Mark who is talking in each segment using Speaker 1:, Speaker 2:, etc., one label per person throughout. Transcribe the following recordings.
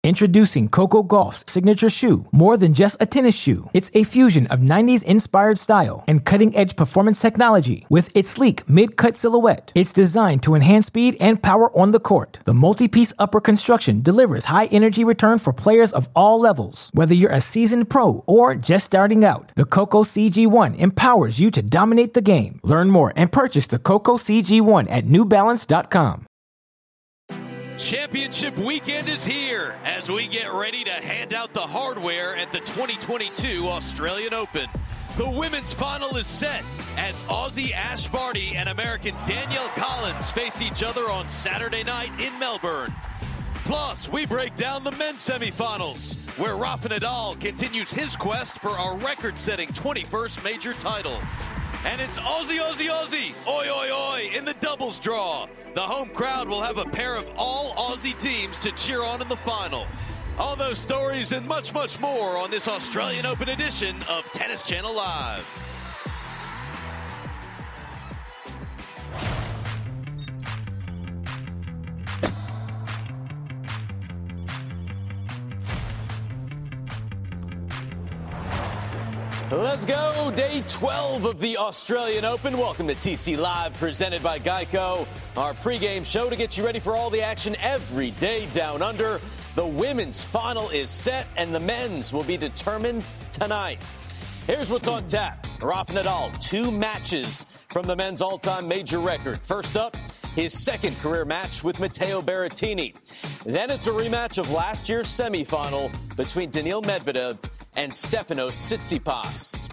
Speaker 1: Introducing Coco Gauff's signature shoe, more than just a tennis shoe. It's a fusion of 90s-inspired style and cutting-edge performance technology. With its sleek mid-cut silhouette, it's designed to enhance speed and power on the court. The multi-piece upper construction delivers high-energy return for players of all levels. Whether you're a seasoned pro or just starting out, the Coco CG1 empowers you to dominate the game. Learn more and purchase the Coco CG1 at NewBalance.com.
Speaker 2: Championship weekend is here as we get ready to hand out the hardware at the 2022 Australian Open. The women's final is set as Aussie Ash Barty and American Danielle Collins face each other on Saturday night in Melbourne. Plus, we break down the men's semifinals, where Rafa Nadal continues his quest for a record-setting 21st major title. And it's Aussie, Aussie, Aussie, oi, oi, oi, in the doubles draw. The home crowd will have a pair of all Aussie teams to cheer on in the final. All those stories and much, much more on this Australian Open edition of Tennis Channel Live. Let's go. Day 12 of the Australian Open. Welcome to TC Live, presented by Geico. Our pregame show to get you ready for all the action every day down under. The women's final is set, and the men's will be determined tonight. Here's what's on tap. Rafa Nadal, 2 matches from the men's all-time major record. First up, his second career match with Matteo Berrettini. Then it's a rematch of last year's semifinal between Daniil Medvedev and Stefanos Tsitsipas.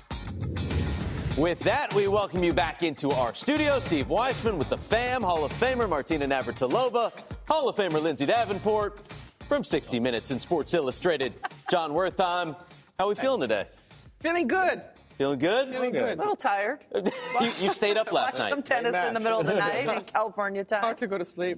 Speaker 2: With that, we welcome you back into our studio. Steve Weissman with the fam, Hall of Famer Martina Navratilova, Hall of Famer Lindsay Davenport, from 60 Minutes and Sports Illustrated, John Wertheim. How are we feeling today?
Speaker 3: Feeling good.
Speaker 2: Feeling good?
Speaker 3: Feeling good.
Speaker 4: A little tired.
Speaker 2: You stayed up last night.
Speaker 4: Some tennis in the middle of the night in California time.
Speaker 3: Hard to go to sleep.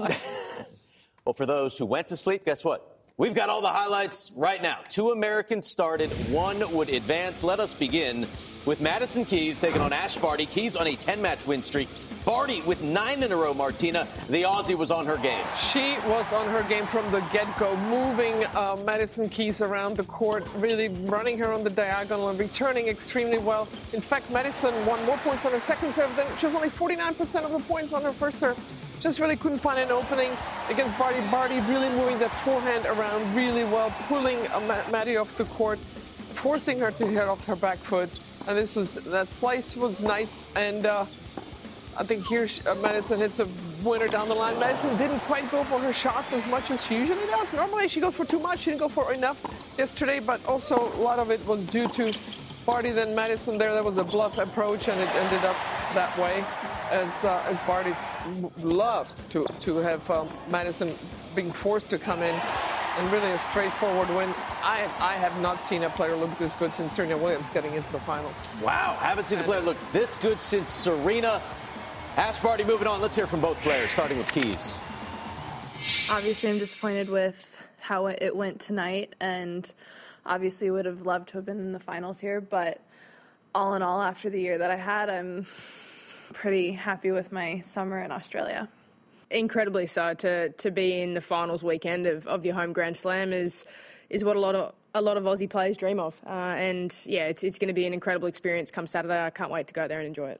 Speaker 2: Well, for those who went to sleep, guess what? We've got all the highlights right now. 2 Americans started, 1 would advance. Let us begin with Madison Keys taking on Ash Barty. Keys on a 10-match win streak. Barty with 9 in a row, Martina. The Aussie was on her game.
Speaker 3: She was on her game from the get-go, moving Madison Keys around the court, really running her on the diagonal and returning extremely well. In fact, Madison won more points on her second serve than she was only 49% of the points on her first serve. Just really couldn't find an opening against Barty. Barty really moving that forehand around really well, pulling Maddie off the court, forcing her to hit off her back foot. And that slice was nice. And I think here Madison hits a winner down the line. Madison didn't quite go for her shots as much as she usually does. Normally she goes for too much. She didn't go for enough yesterday, but also a lot of it was due to Barty than Madison there. That was a bluff approach, and it ended up that way. As Barty loves to have Madison being forced to come in, and really a straightforward win. I have not seen a player look this good since Serena Williams getting into the finals.
Speaker 2: Wow, haven't seen a player look this good since Serena. Ash Barty moving on. Let's hear from both players, starting with Keys.
Speaker 5: Obviously, I'm disappointed with how it went tonight, and obviously would have loved to have been in the finals here, but all in all, after the year that I had, I'm pretty happy with my summer in Australia.
Speaker 6: Incredibly so. To be in the finals weekend of your home Grand Slam is what a lot of Aussie players dream of. And yeah, it's going to be an incredible experience come Saturday. I can't wait to go there and enjoy it.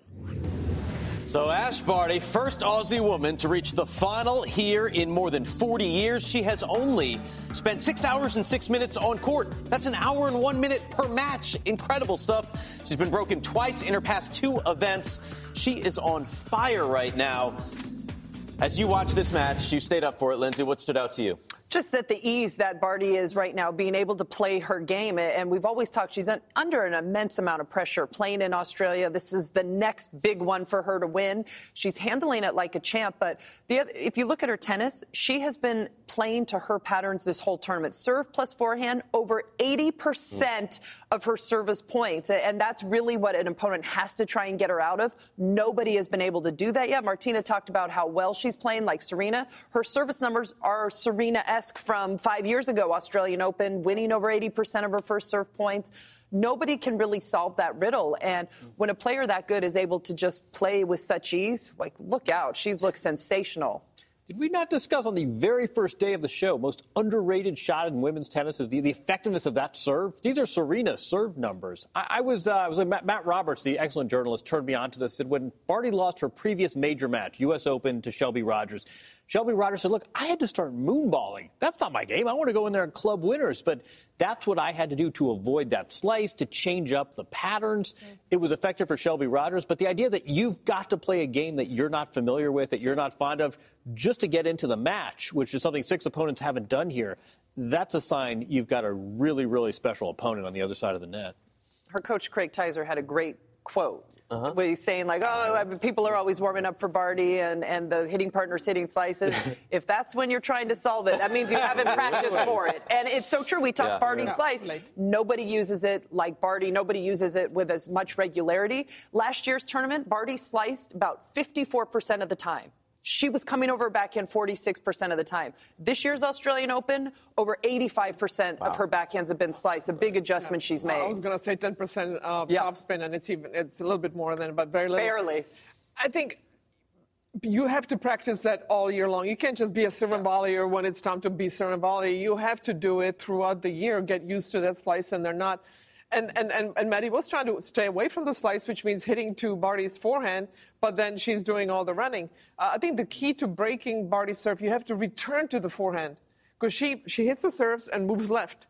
Speaker 2: So Ash Barty, first Aussie woman to reach the final here in more than 40 years. She has only spent 6 hours and 6 minutes on court. That's an hour and 1 minute per match. Incredible stuff. She's been broken twice in her past 2 events. She is on fire right now. As you watch this match, you stayed up for it, Lindsay. What stood out to you?
Speaker 4: Just that the ease that Barty is right now, being able to play her game. And we've always talked, she's under an immense amount of pressure playing in Australia. This is the next big one for her to win. She's handling it like a champ. But if you look at her tennis, she has been playing to her patterns this whole tournament. Serve plus forehand, over 80% of her service points. And that's really what an opponent has to try and get her out of. Nobody has been able to do that yet. Martina talked about how well she's playing, like Serena. Her service numbers are Serena-esque from 5 years ago, Australian Open, winning over 80% of her first serve points. Nobody can really solve that riddle. And when a player that good is able to just play with such ease, like, look out. She's looked sensational.
Speaker 7: Did we not discuss on the very first day of the show, most underrated shot in women's tennis is the effectiveness of that serve? These are Serena's serve numbers. I was like Matt Roberts, the excellent journalist, turned me on to this. Said when Barty lost her previous major match, U.S. Open, to Shelby Rogers, Shelby Rogers said, look, I had to start moonballing. That's not my game. I want to go in there and club winners. But that's what I had to do to avoid that slice, to change up the patterns. It was effective for Shelby Rogers. But the idea that you've got to play a game that you're not familiar with, that you're not fond of, just to get into the match, which is something 6 opponents haven't done here, that's a sign you've got a really, really special opponent on the other side of the net.
Speaker 4: Her coach, Craig Tyser, had a great quote. Where he's saying, like, people are always warming up for Barty and the hitting partner's hitting slices. If that's when you're trying to solve it, that means you haven't practiced for it. And it's so true. We talk Barty slice. Nobody uses it like Barty. Nobody uses it with as much regularity. Last year's tournament, Barty sliced about 54% of the time. She was coming over backhand 46% of the time. This year's Australian Open, over 85% of her backhands have been sliced. A big adjustment she's made.
Speaker 3: I was going to say 10% topspin, and it's a little bit more than, but very little.
Speaker 4: Barely.
Speaker 3: I think you have to practice that all year long. You can't just be a serve and volleyer when it's time to be serve and volley. You have to do it throughout the year, get used to that slice, and they're not. And Maddie was trying to stay away from the slice, which means hitting to Barty's forehand, but then she's doing all the running. I think the key to breaking Barty's serve, you have to return to the forehand, because she hits the serves and moves left.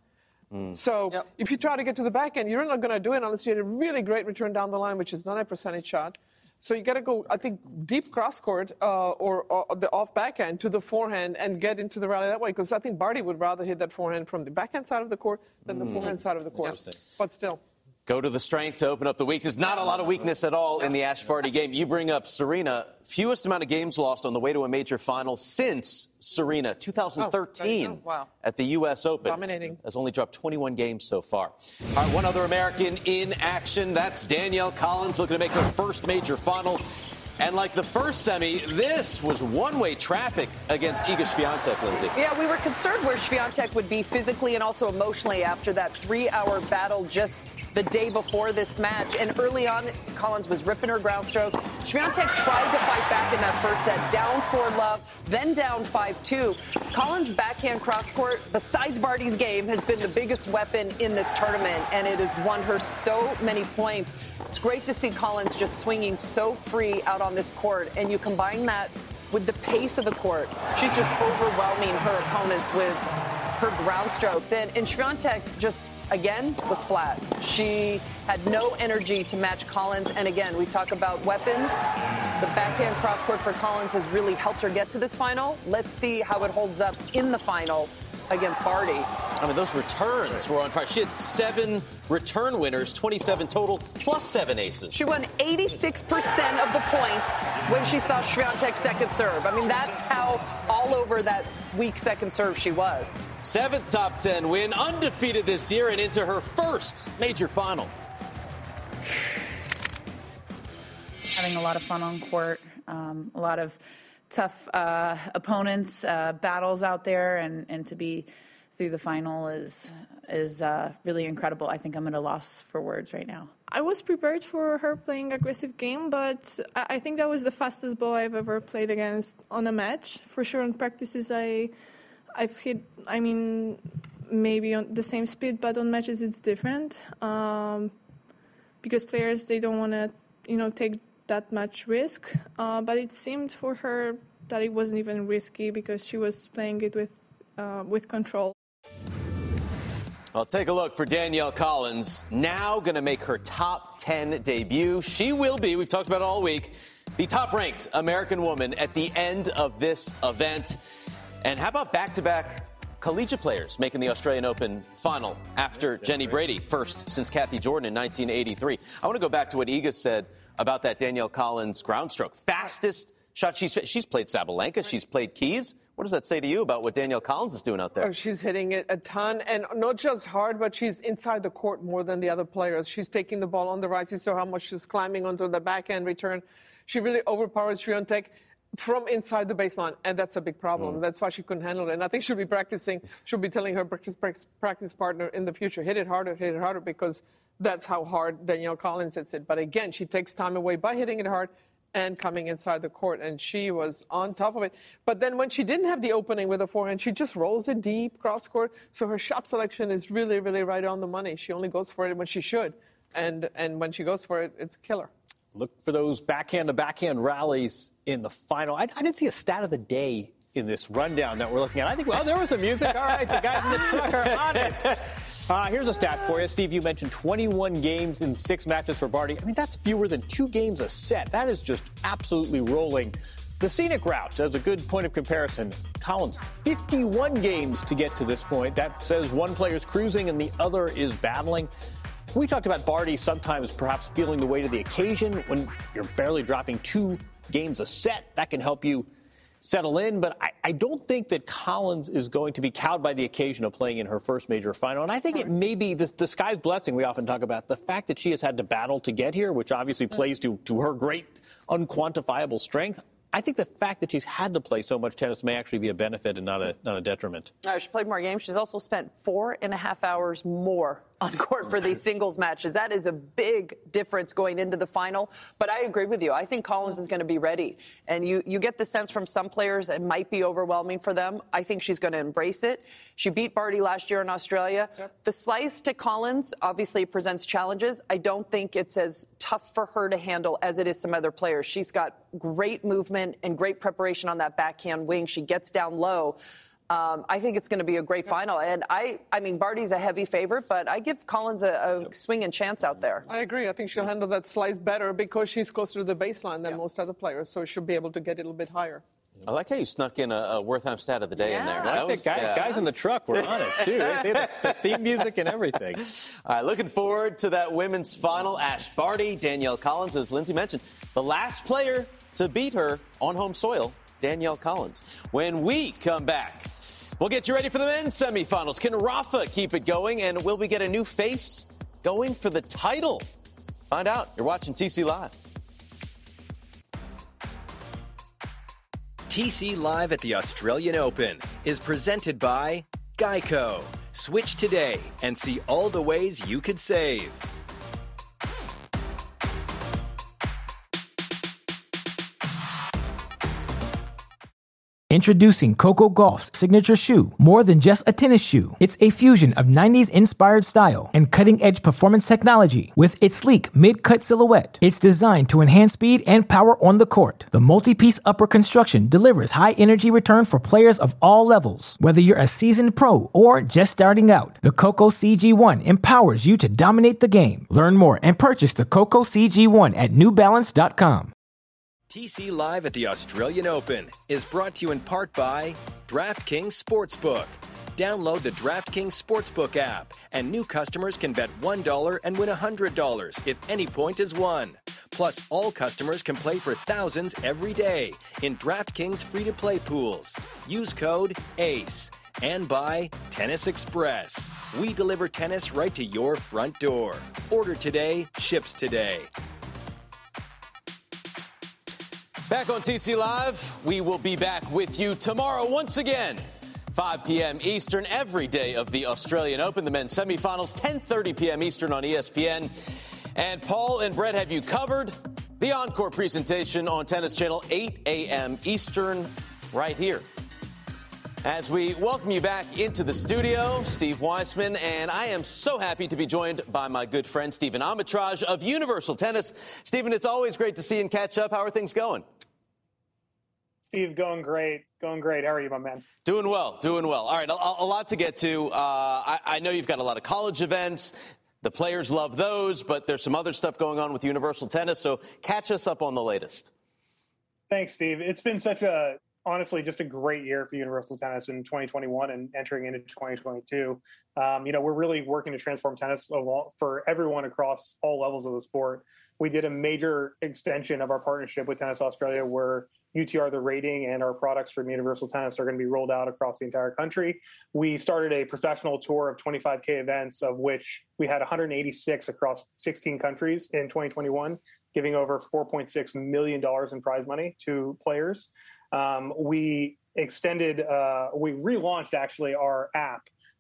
Speaker 3: So if you try to get to the backhand, you're not going to do it unless you hit a really great return down the line, which is not a percentage shot. So you got to go, I think, deep cross court or the off backhand to the forehand and get into the rally that way. Because I think Barty would rather hit that forehand from the backhand side of the court than the forehand side of the court. But still.
Speaker 2: Go to the strength to open up the weakness. Not a lot of weakness at all in the Ash Barty game. You bring up Serena. Fewest amount of games lost on the way to a major final since Serena, 2013 at the U.S. Open.
Speaker 3: Dominating.
Speaker 2: Has only dropped 21 games so far. All right, one other American in action. That's Danielle Collins, looking to make her first major final. And like the first semi, this was one-way traffic against Iga Swiatek, Lindsay.
Speaker 4: Yeah, we were concerned where Swiatek would be physically and also emotionally after that 3-hour battle just the day before this match. And early on, Collins was ripping her ground stroke. Swiatek tried to fight back in that first set, down 4-love, then down 5-2. Collins' backhand cross-court, besides Barty's game, has been the biggest weapon in this tournament, and it has won her so many points. It's great to see Collins just swinging so free out on this court, and you combine that with the pace of the court. She's just overwhelming her opponents with her ground strokes. And Swiatek just, again, was flat. She had no energy to match Collins. And again, we talk about weapons. The backhand cross-court for Collins has really helped her get to this final. Let's see how it holds up in the final against Barty.
Speaker 2: I mean, those returns were on fire. She had 7 return winners, 27 total, plus 7 aces.
Speaker 4: She won 86% of the points when she saw Swiatek's second serve. I mean, that's how all over that weak second serve she was.
Speaker 2: 7th top 10 win, undefeated this year, and into her first major final.
Speaker 8: Having a lot of fun on court, a lot of tough opponents, battles out there, and to be through the final is really incredible. I think I'm at a loss for words right now.
Speaker 5: I was prepared for her playing aggressive game, but I think that was the fastest ball I've ever played against on a match. For sure, in practices, I've hit, I mean, maybe on the same speed, but on matches it's different because players, they don't want to, take that much risk. But it seemed for her that it wasn't even risky because she was playing it with control.
Speaker 2: Well, take a look for Danielle Collins, now going to make her top 10 debut. She will be, we've talked about it all week, the top-ranked American woman at the end of this event. And how about back-to-back collegiate players making the Australian Open final after Jenny Brady, first since Kathy Jordan in 1983. I want to go back to what Iga said about that Danielle Collins ground stroke. Fastest shot. She's played Sabalenka. She's played Keys. What does that say to you about what Danielle Collins is doing out there?
Speaker 3: Oh, she's hitting it a ton, and not just hard, but she's inside the court more than the other players. She's taking the ball on the rise. You saw how much she's climbing onto the backhand return. She really overpowered Swiatek from inside the baseline, and that's a big problem. That's why she couldn't handle it. And I think she'll be practicing. She'll be telling her practice partner in the future, hit it harder, because that's how hard Danielle Collins hits it. But again, she takes time away by hitting it hard and coming inside the court, and she was on top of it. But then when she didn't have the opening with a forehand, she just rolls it deep cross court. So her shot selection is really, really right on the money. She only goes for it when she should, and when she goes for it, it's a killer.
Speaker 7: Look for those backhand-to-backhand rallies in the final. I didn't see a stat of the day in this rundown that we're looking at. I think, well, there was some music. All right, the guys in the truck are on it. Here's a stat for you. Steve, you mentioned 21 games in 6 matches for Barty. I mean, that's fewer than 2 games a set. That is just absolutely rolling. The scenic route, as a good point of comparison, Collins, 51 games to get to this point. That says one player's cruising and the other is battling. We talked about Barty sometimes perhaps feeling the weight of the occasion when you're barely dropping 2 games a set. That can help you settle in, but I don't think that Collins is going to be cowed by the occasion of playing in her first major final. And I think it may be the sky's blessing we often talk about, the fact that she has had to battle to get here, which obviously plays to her great unquantifiable strength. I think the fact that she's had to play so much tennis may actually be a benefit and not a detriment.
Speaker 4: She played more games. She's also spent 4.5 hours more on court for these singles matches. That is a big difference going into the final. But I agree with you. I think Collins is going to be ready. And you get the sense from some players it might be overwhelming for them. I think she's going to embrace it. She beat Barty last year in Australia. Yep. The slice to Collins obviously presents challenges. I don't think it's as tough for her to handle as it is some other players. She's got great movement and great preparation on that backhand wing. She gets down low. I think it's going to be a great final. And I mean, Barty's a heavy favorite, but I give Collins a swinging chance out there.
Speaker 3: I agree. I think she'll handle that slice better because she's closer to the baseline than most other players, so she'll be able to get it a little bit higher.
Speaker 2: I like how you snuck in a Wertheim stat of the day in there.
Speaker 7: I like guys in the truck were on it, too. They had the theme music and everything.
Speaker 2: All right, looking forward to that women's final. Ash Barty, Danielle Collins, as Lindsay mentioned, the last player to beat her on home soil, Danielle Collins. When we come back, we'll get you ready for the men's semifinals. Can Rafa keep it going? And will we get a new face going for the title? Find out. You're watching TC Live.
Speaker 9: TC Live at the Australian Open is presented by Geico. Switch today and see all the ways you could save.
Speaker 1: Introducing Coco Gauff's signature shoe. More than just a tennis shoe, it's a fusion of 90s-inspired style and cutting-edge performance technology. With its sleek mid-cut silhouette, it's designed to enhance speed and power on the court. The multi-piece upper construction delivers high-energy return for players of all levels. Whether you're a seasoned pro or just starting out, the Coco CG1 empowers you to dominate the game. Learn more and purchase the Coco CG1 at newbalance.com.
Speaker 9: TC Live at the Australian Open is brought to you in part by DraftKings Sportsbook. Download the DraftKings Sportsbook app, and new customers can bet $1 and win $100 if any point is won. Plus, all customers can play for thousands every day in DraftKings free-to-play pools. Use code ACE. And by Tennis Express. We deliver tennis right to your front door. Order today, ships today.
Speaker 2: Back on TC Live, we will be back with you tomorrow once again, 5 p.m. Eastern, every day of the Australian Open, the men's semifinals, 10:30 p.m. Eastern on ESPN. And Paul and Brett have you covered. The encore presentation on Tennis Channel, 8 a.m. Eastern, right here. As we welcome you back into the studio, Steve Weissman, and I am so happy to be joined by my good friend Stephen Armitage of Universal Tennis. Stephen, it's always great to see you and catch up. How are things going?
Speaker 10: Steve, going great. How are you, my man?
Speaker 2: Doing well. All right, a lot to get to. I know you've got a lot of college events. The players love those, but there's some other stuff going on with Universal Tennis, so catch us up on the latest.
Speaker 10: Thanks, Steve. It's been honestly, just a great year for Universal Tennis in 2021 and entering into 2022. We're really working to transform tennis for everyone across all levels of the sport. We did a major extension of our partnership with Tennis Australia where UTR, the rating, and our products from Universal Tennis are going to be rolled out across the entire country. We started a professional tour of 25K events, of which we had 186 across 16 countries in 2021, giving over $4.6 million in prize money to players. We relaunched actually our app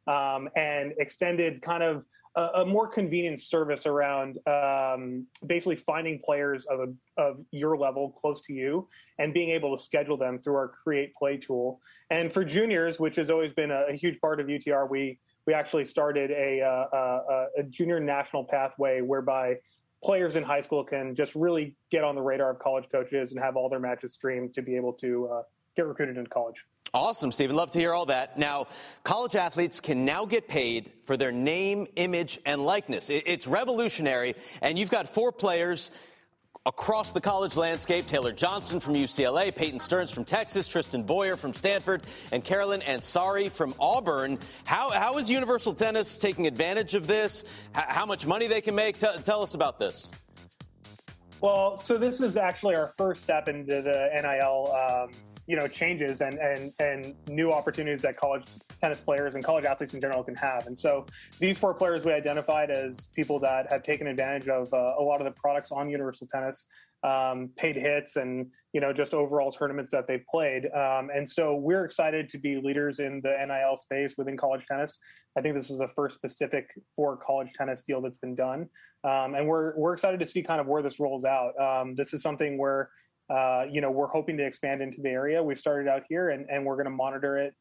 Speaker 10: and extended kind of a more convenient service around basically finding players of your level close to you and being able to schedule them through our Create Play tool. And for juniors, which has always been a huge part of UTR, we actually started a junior national pathway whereby players in high school can just really get on the radar of college coaches and have all their matches streamed to be able to get recruited into college.
Speaker 2: Awesome, Stephen. Love to hear all that. Now, college athletes can now get paid for their name, image, and likeness. It's revolutionary, and you've got 4 players across the college landscape: Taylor Johnson from UCLA, Peyton Stearns from Texas, Tristan Boyer from Stanford, and Carolyn Ansari from Auburn. How is Universal Tennis taking advantage of this? How much money they can make? Tell us about this.
Speaker 10: Well, so this is actually our first step into the NIL changes and new opportunities that college tennis players and college athletes in general can have. And so these 4 players we identified as people that have taken advantage of a lot of the products on Universal Tennis, paid hits and, just overall tournaments that they've played. And so we're excited to be leaders in the NIL space within college tennis. I think this is the first specific for college tennis deal that's been done. And we're excited to see kind of where this rolls out. This is something where we're hoping to expand into the area. We've started out here, and we're going to monitor it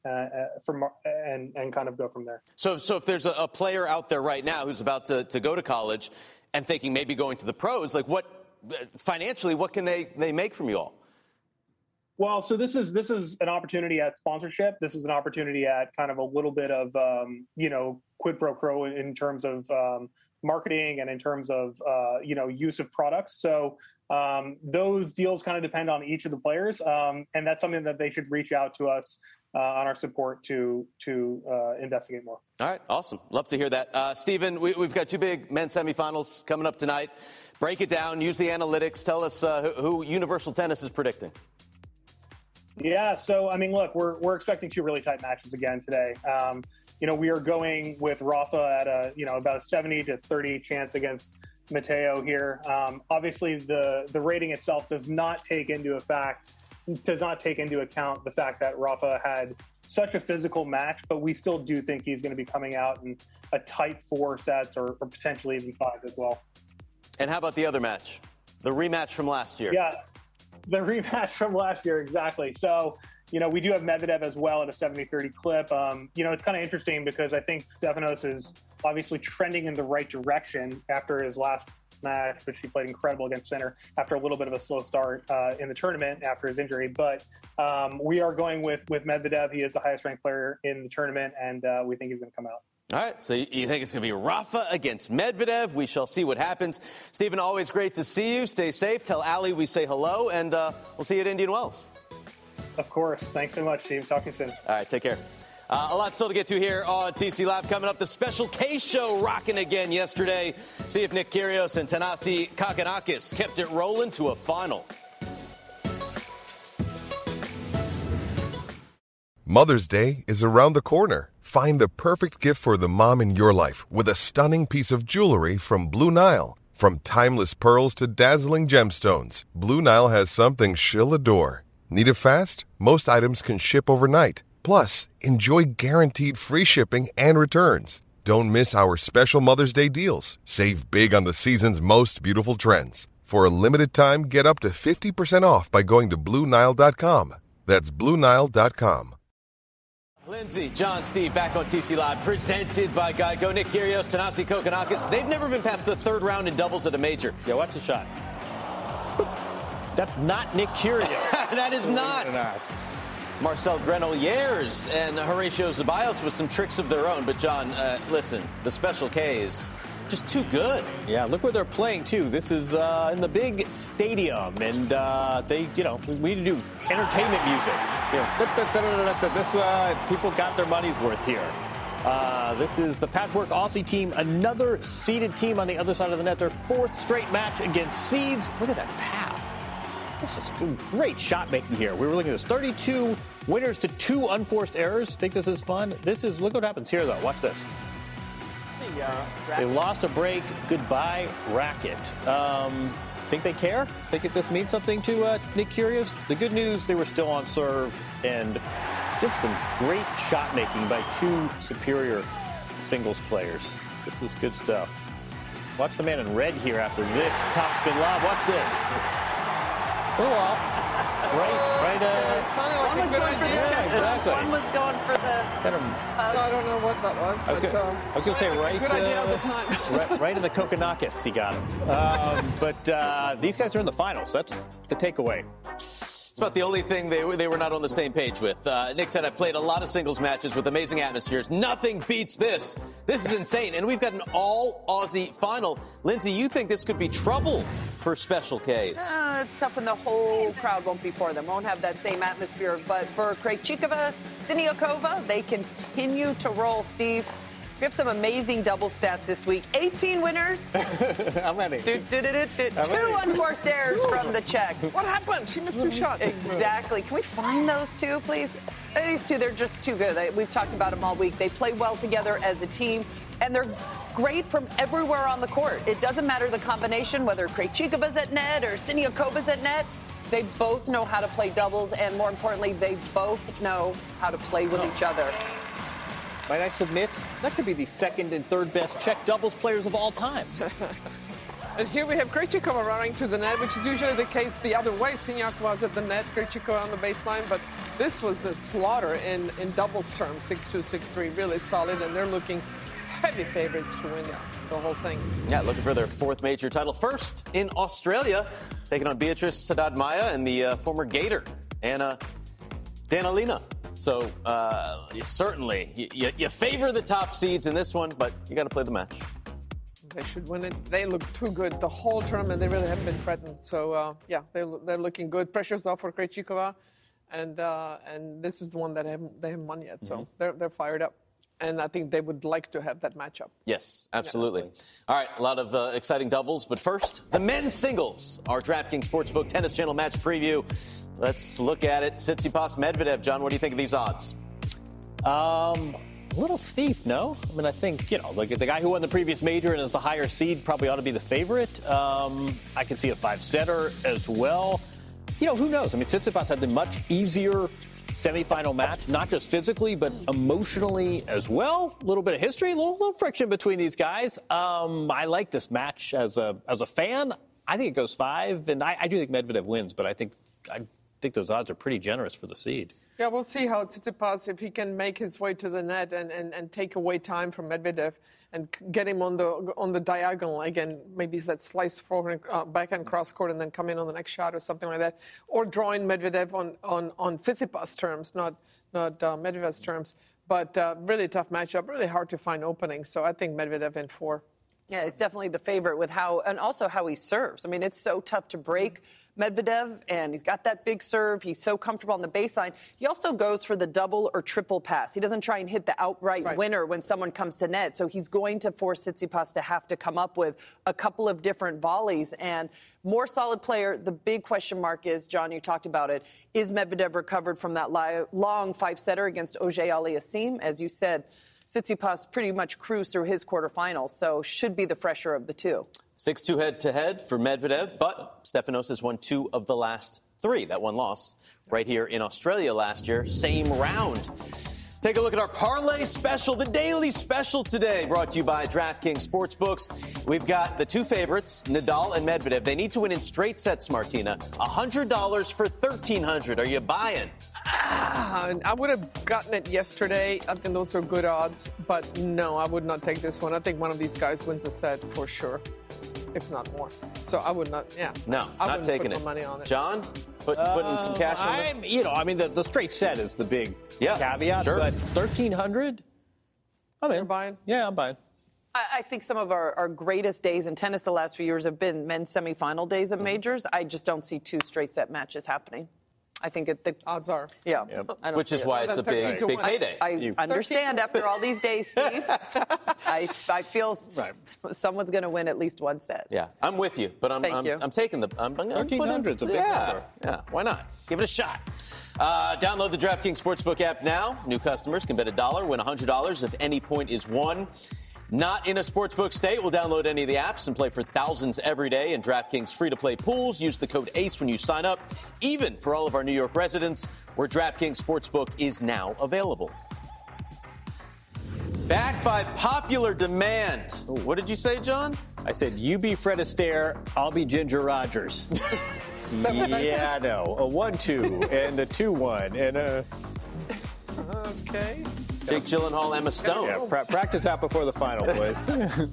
Speaker 10: and kind of go from there.
Speaker 2: So if there's a player out there right now who's about to go to college and thinking maybe going to the pros, like financially, what can they make from you all?
Speaker 10: Well, so this is an opportunity at sponsorship. This is an opportunity at kind of a little bit of quid pro quo in terms of marketing and in terms of use of products. So those deals kind of depend on each of the players, and that's something that they should reach out to us on our support to investigate more.
Speaker 2: All right, awesome. Love to hear that. Stephen, we've got 2 big men's semifinals coming up tonight. Break it down, use the analytics. Tell us who Universal Tennis is predicting.
Speaker 10: Yeah, so, I mean, look, we're expecting 2 really tight matches again today. We are going with Rafa at about a 70-30 chance against Matteo here. Obviously, the rating itself does not take into account the fact that Rafa had such a physical match, but we still do think he's going to be coming out in a tight 4 sets or potentially even 5 as well.
Speaker 2: And how about the other match, the rematch from last year?
Speaker 10: Yeah, the rematch from last year, exactly. So, we do have Medvedev as well at a 70-30 clip. It's kind of interesting because I think Stefanos is obviously trending in the right direction after his last match, which he played incredible against Sinner after a little bit of a slow start in the tournament after his injury. But we are going with Medvedev. He is the highest ranked player in the tournament, and we think he's going to come out.
Speaker 2: All right, so you think it's going to be Rafa against Medvedev? We shall see what happens. Stephen, always great to see you. Stay safe. Tell Allie we say hello, and we'll see you at Indian Wells.
Speaker 10: Of course. Thanks so much, Steve. Talk to you soon.
Speaker 2: All right, take care. A lot still to get to here on TC Live. Coming up, the Special K show rocking again yesterday. See if Nick Kyrgios and Thanasi Kokkinakis kept it rolling to a final.
Speaker 11: Mother's Day is around the corner. Find the perfect gift for the mom in your life with a stunning piece of jewelry from Blue Nile. From timeless pearls to dazzling gemstones, Blue Nile has something she'll adore. Need it fast? Most items can ship overnight. Plus, enjoy guaranteed free shipping and returns. Don't miss our special Mother's Day deals. Save big on the season's most beautiful trends. For a limited time, get up to 50% off by going to BlueNile.com. That's BlueNile.com.
Speaker 2: Lindsay, John, Steve, back on TC Live, presented by Geico. Nick Kyrgios, Thanasi Kokkinakis. They've never been past the 3rd round in doubles at a major.
Speaker 7: Yeah, watch the shot. That's not Nick Kyrgios.
Speaker 2: That is not. Marcel Granollers and Horacio Zeballos with some tricks of their own. But, John, listen, the Special K is just too good.
Speaker 7: Yeah, look where they're playing, too. This is in the big stadium, and we need to do entertainment music. People got their money's worth here. This is the Patchwork Aussie team, another seeded team on the other side of the net. Their 4th straight match against seeds. Look at that pass. This is great shot making here. We were looking at this. 32 winners to 2 unforced errors. Think this is fun? Look what happens here, though. Watch this. They lost a break. Goodbye, racket. Think they care? Think this means something to Nick Kyrgios? The good news, they were still on serve, and Just some great shot making by two superior singles players. This is good stuff. Watch the man in red here after this top spin lob. Watch this. A little off. Right.
Speaker 4: One was going for the chest.
Speaker 7: Exactly.
Speaker 4: One was going for the.
Speaker 3: I don't know what that was.
Speaker 7: I was going to say right.
Speaker 3: Good idea all the time.
Speaker 7: right in the Kokonakis, he got him. But these guys are in the finals. That's the takeaway.
Speaker 2: It's about the only thing they were not on the same page with. Nick said, I've played a lot of singles matches with amazing atmospheres. Nothing beats this. This is insane. And we've got an all-Aussie final. Lindsay, you think this could be trouble for Special Ks?
Speaker 4: It's tough when the whole crowd won't be for them. Won't have that same atmosphere. But for Krejcikova, Siniakova, they continue to roll, Steve. We have some amazing double stats this week. 18 winners.
Speaker 7: How many?
Speaker 4: Two unforced errors from the Czechs.
Speaker 3: What happened? She missed two shots.
Speaker 4: Exactly. Can we find those two, please? These two, they're just too good. We've talked about them all week. They play well together as a team, and they're great from everywhere on the court. It doesn't matter the combination, whether Krejcikova's at net or Siniakova's at net. They both know how to play doubles, and more importantly, they both know how to play with each other.
Speaker 7: Might I submit, that could be the second and third best Czech doubles players of all time.
Speaker 3: And here we have Krejcikova running to the net, which is usually the case the other way. Siniak was at the net, Krejcikova on the baseline, but this was a slaughter in doubles terms, 6-2, 6-3, really solid, and they're looking heavy favorites to win the whole thing.
Speaker 2: Yeah, looking for their fourth major title. First in Australia, taking on Beatrice Haddad-Maia and the former Gator, Anna Danilina. So certainly, you favor the top seeds in this one, but you got to play the match.
Speaker 3: They should win it. They look too good the whole tournament. They really haven't been threatened. So they're looking good. Pressure's off for Krejcikova, and this is the one that they haven't won yet. So they're fired up, and I think they would like to have that matchup.
Speaker 2: Yes, absolutely. Yeah, all right, a lot of exciting doubles, but first, the men's singles. Our DraftKings Sportsbook Tennis Channel match preview. Let's look at it. Tsitsipas Medvedev. John, what do you think of these odds?
Speaker 7: A little steep, no? I mean, I think, like the guy who won the previous major and is the higher seed probably ought to be the favorite. I can see a 5-setter as well. Who knows? I mean, Tsitsipas had the much easier semifinal match, not just physically, but emotionally as well. A little bit of history, a little friction between these guys. I like this match as a fan. I think it goes 5, and I do think Medvedev wins, but I think those odds are pretty generous for the seed.
Speaker 3: Yeah, we'll see how Tsitsipas, if he can make his way to the net and take away time from Medvedev and get him on the diagonal again, maybe that slice forward, backhand cross court, and then come in on the next shot or something like that, or drawing Medvedev on Tsitsipas terms, not Medvedev's terms. But really tough matchup, really hard to find openings. So I think Medvedev in 4.
Speaker 4: Yeah, he's definitely the favorite with how he serves. I mean, it's so tough to break Medvedev, and he's got that big serve. He's so comfortable on the baseline. He also goes for the double or triple pass. He doesn't try and hit the outright winner when someone comes to net. So he's going to force Tsitsipas to have to come up with a couple of different volleys. And more solid player, the big question mark is, John, you talked about it, is Medvedev recovered from that long 5-setter against Auger-Aliassime? As you said, Tsitsipas pretty much cruised through his quarterfinals, so should be the fresher of the two.
Speaker 2: 6-2 head-to-head for Medvedev, but Stefanos has won 2 of the last 3. That one loss right here in Australia last year, same round. Take a look at our parlay special, the daily special today, brought to you by DraftKings Sportsbooks. We've got the 2 favorites, Nadal and Medvedev. They need to win in straight sets, Martina. $100 for $1,300. Are you buying?
Speaker 3: I would have gotten it yesterday. I think those are good odds. But no, I would not take this one. I think one of these guys wins a set for sure, if not more. So I would not,
Speaker 2: No, not taking it.
Speaker 3: Money on it.
Speaker 2: John, putting some cash on this?
Speaker 7: The straight set is the big caveat.
Speaker 2: Sure.
Speaker 7: But $1,300? I'm in.
Speaker 3: You're buying?
Speaker 7: Yeah, I'm buying.
Speaker 4: I think some of our greatest days in tennis the last few years have been men's semifinal days of majors. I just don't see 2 straight set matches happening. I think the
Speaker 3: odds are.
Speaker 4: Yeah.
Speaker 7: Yep.
Speaker 2: Which is why it's a big payday.
Speaker 4: I understand after all these days, Steve. I feel someone's going to win at least one set.
Speaker 2: Yeah, I'm with you, but I'm taking the. I'm
Speaker 7: 1,300's a big number.
Speaker 2: Yeah, why not? Give it a shot. Download the DraftKings Sportsbook app now. New customers can bet $1, win $100 if any point is won. Not in a sportsbook state? We'll download any of the apps and play for thousands every day. And DraftKings free-to-play pools. Use the code ACE when you sign up, even for all of our New York residents, where DraftKings Sportsbook is now available. Back by popular demand. What did you say, John?
Speaker 7: I said, you be Fred Astaire, I'll be Ginger Rogers. Yeah, I know. A 1-2 and a 2-1 and a...
Speaker 3: Okay.
Speaker 2: Jake Gyllenhaal, Emma Stone.
Speaker 7: Yeah, practice that before the final, boys.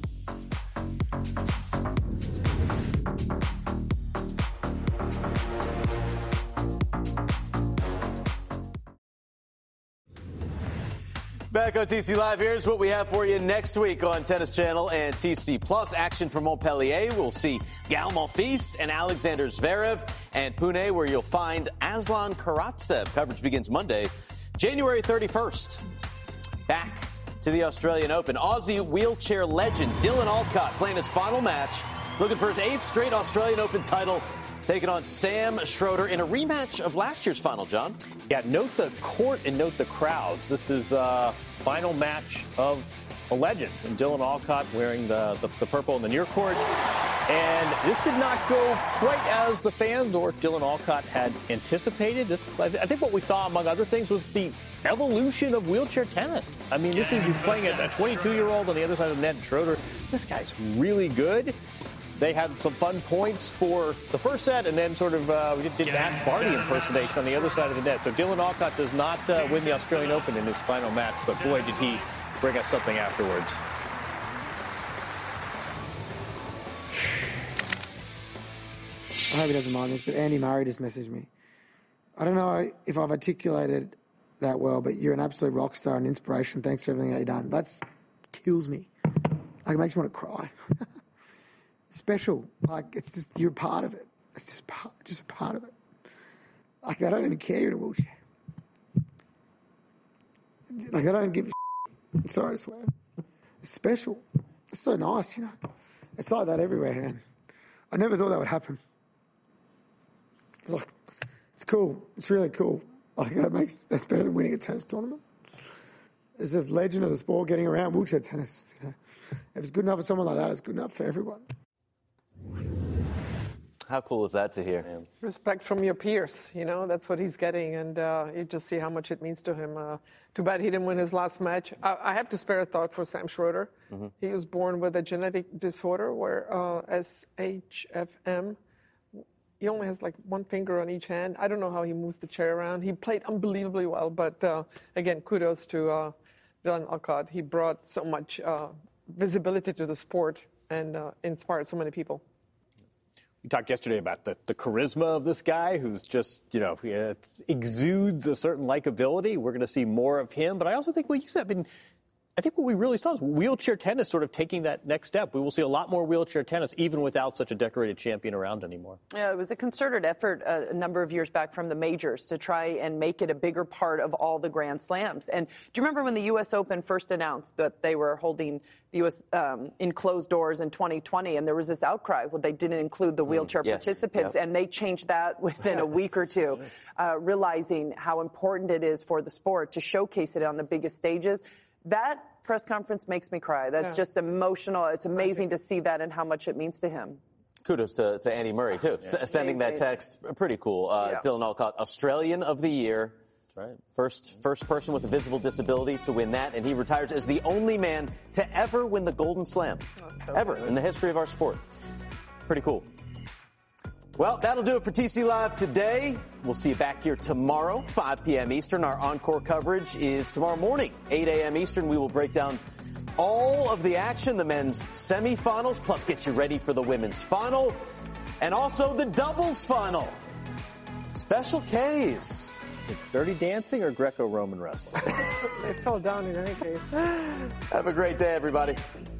Speaker 2: Back on TC Live, here's what we have for you next week on Tennis Channel and TC Plus. Action from Montpellier. We'll see Gael Monfils and Alexander Zverev, and Pune, where you'll find Aslan Karatsev. Coverage begins Monday, January 31st. Back to the Australian Open. Aussie wheelchair legend Dylan Alcott playing his final match, looking for his 8th straight Australian Open title, taking on Sam Schroeder in a rematch of last year's final, John.
Speaker 7: Yeah, note the court and note the crowds. This is final match of a legend. And Dylan Alcott wearing the purple in the near court. And this did not go quite as the fans or Dylan Alcott had anticipated. I think what we saw, among other things, was the evolution of wheelchair tennis. I mean, he's playing a 22-year-old on the other side of the net. Schroeder, this guy's really good. They had some fun points for the first set, and then sort of we did Ash Barty impersonation on the other side of the net. So Dylan Alcott does not win the Australian Open in his final match, but boy, did he bring us something afterwards.
Speaker 12: I hope he doesn't mind this, but Andy Murray just messaged me. I don't know if I've articulated that well, but you're an absolute rock star and inspiration. Thanks for everything that you've done. That kills me. Like, it makes me want to cry. Special. Like, it's just, you're a part of it. It's just a part of it. Like, I don't even care you're in a wheelchair. Like, I don't give a shit. I'm sorry to swear. It's special. It's so nice, you know. It's like that everywhere, man. I never thought that would happen. It's like, it's cool. It's really cool. Like, that's better than winning a tennis tournament. As a legend of the sport, getting around wheelchair tennis, you know. If it's good enough for someone like that, it's good enough for everyone.
Speaker 2: How cool is that to hear?
Speaker 3: Respect from your peers, you know, that's what he's getting, and you just see how much it means to him. Too bad he didn't win his last match. I have to spare a thought for Sam Schroeder. Mm-hmm. He was born with a genetic disorder where SHFM, he only has like one finger on each hand. I don't know how he moves the chair around. He played unbelievably well, but again, kudos to Dylan Alcott. He brought so much visibility to the sport and inspired so many people.
Speaker 7: We talked yesterday about the charisma of this guy who's just, you know, exudes a certain likability. We're going to see more of him. But I also think what you said, I think what we really saw is wheelchair tennis sort of taking that next step. We will see a lot more wheelchair tennis, even without such a decorated champion around anymore.
Speaker 4: Yeah, it was a concerted effort a number of years back from the majors to try and make it a bigger part of all the Grand Slams. And do you remember when the U.S. Open first announced that they were holding the U.S. In closed doors in 2020, and there was this outcry? Well, they didn't include the wheelchair participants, and they changed that within a week or two, realizing how important it is for the sport to showcase it on the biggest stages. That press conference makes me cry. That's just emotional. It's amazing to see that and how much it means to him.
Speaker 2: Kudos to Andy Murray, too, sending that text. Pretty cool. Dylan Alcott, Australian of the Year. That's right. First person with a visible disability to win that, and he retires as the only man to ever win the Golden Slam, in the history of our sport. Pretty cool. Well, that'll do it for TC Live today. We'll see you back here tomorrow, 5 p.m. Eastern. Our encore coverage is tomorrow morning, 8 a.m. Eastern. We will break down all of the action, the men's semifinals, plus get you ready for the women's final, and also the doubles final. Special Ks.
Speaker 7: Dirty Dancing or Greco-Roman wrestling?
Speaker 3: They fell down in any case.
Speaker 2: Have a great day, everybody.